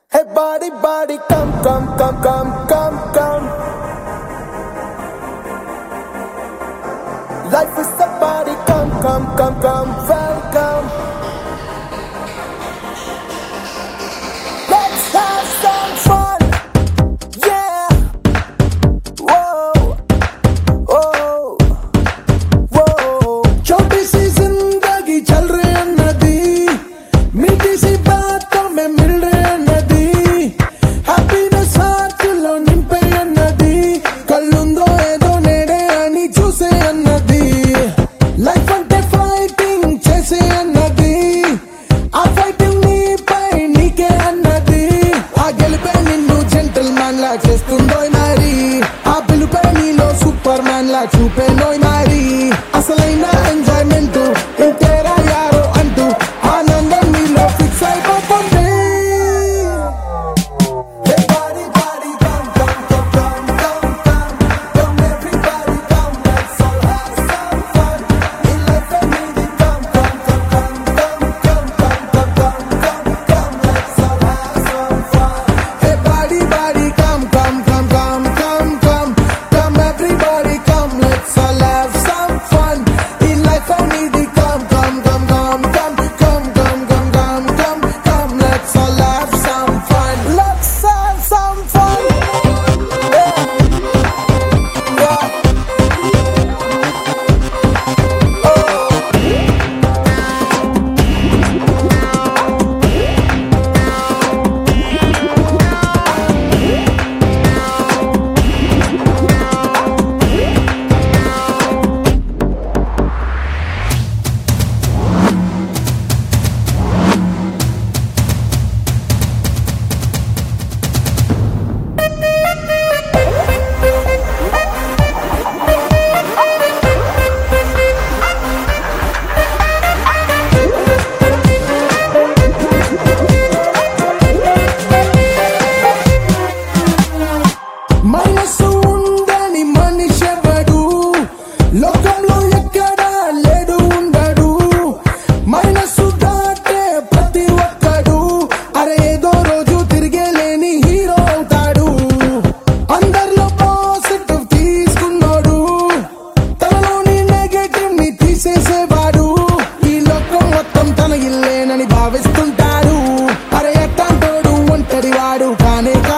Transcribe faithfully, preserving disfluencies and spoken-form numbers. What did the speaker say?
Hey body, body, come, come, come, come, come, come. Life is a party, come, come, come, come, welcome. Let's have some fun, yeah. Whoa, whoa, whoa. छोटी सी जिंदगी चल रही है नदी, मीठी सी बातों में मिल रही है नदी, हैप्पीनेस हाथ लो निंपे है नदी, कल्लुंदो ఏదో నేడే అని చూసే అన్నది, లైఫ్ అంటే ఫైటింగ్ చేసే అన్నది, ఆ ఫైటింగ్ నీపై నీకే అన్నది, ఆ గెలుపే నిన్ను జెంటల్ మ్యాన్ లా చేస్తుందో మరి, ఆ పిలుపే నీలో సూపర్ మ్యాన్ లా చూపేనోయ్ మరి, అసలైన ఎంజాయ్మెంట్ ఇంతేరా యారో అంటూ ఆనందం నీలో ఫిక్స్ అయిపోతుంది. Hey body, body, come, come, come, come, come, come. Come everybody, come, let's all have some fun. In life and music, come, come, come, come, come, come, come, come, come, come, come, let's all have some fun. Hey body, body, come, come, come, come, come, come, come everybody, come, let's all have some fun. In life and music, come, come, come, come, come, come, come, come, come, come, come, let's all have some fun. Let's have some fun. Yeah, yeah. మనసు ఉందని మనిషెవడు, లోకంలో ఎక్కడా లేడు ఉండడు, మనసు దాటే ప్రతి ఒక్కడు అరే ఏదో రోజు తిరిగేలేని హీరో అవుతాడు, అందరిలో పాజిటివ్ తీసుకున్నాడు, తనలోని నెగటివ్ ని తీసేసేవాడు, ఈ లోకం మొత్తం తన ఇల్లేనని భావిస్తుంటాడు, అరే ఎట్టాంటోడు ఒంటరి వాడు కానే